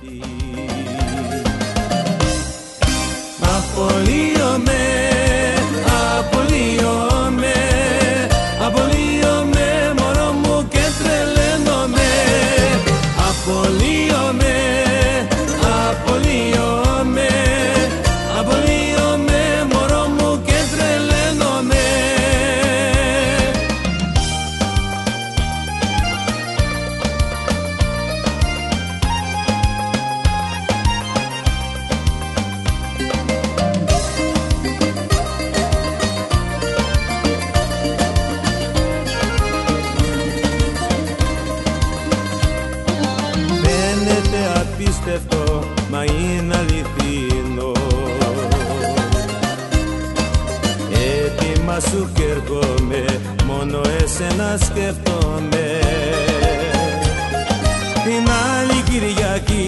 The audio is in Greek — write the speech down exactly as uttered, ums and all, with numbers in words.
Απολύομαι, απολύομαι, απολύομαι μωρό μου και τρελαίνομαι. Απολύομαι, απολύομαι, απολύομαι μωρό μου και τρελαίνομαι. Απίστευτο, μα είναι αληθινό. Έτοιμα σου κι έρχομαι, μόνο εσένα σκέφτομαι. Την άλλη Κυριακή